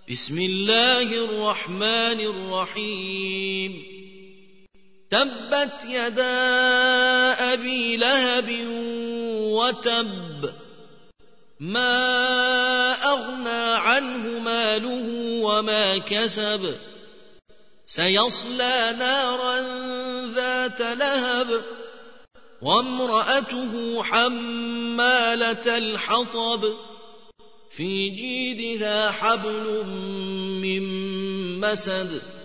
بسم الله الرحمن الرحيم تبت يدا أبي لهب وتب ما أغنى عنه ماله وما كسب سيصلى نارا ذات لهب وامرأته حمالة الحطب في جيدها حبل من مسد